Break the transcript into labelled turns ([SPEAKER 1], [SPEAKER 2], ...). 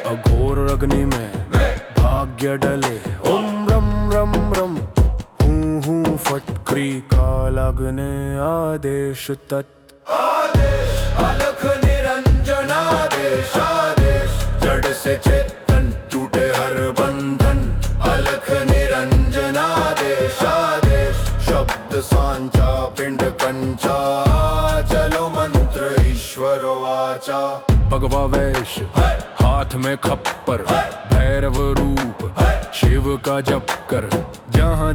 [SPEAKER 1] अघोर अग्नि में भाग्य डले। ओम रम रम रम हूँ फट क्री काल अग्नि आदेश तत्। आदेश अलख निरंजन आदेश आदेश जड़ से चेतन टूटे हर बंधन। अलख निरंजन आदेश आदेश शब्द सांचा पिंड पंचा। चलो मंत्र ईश्वर वाचा। भगवा वेश हाथ में खप्पर भैरव रूप शिव का जप कर। जहाँ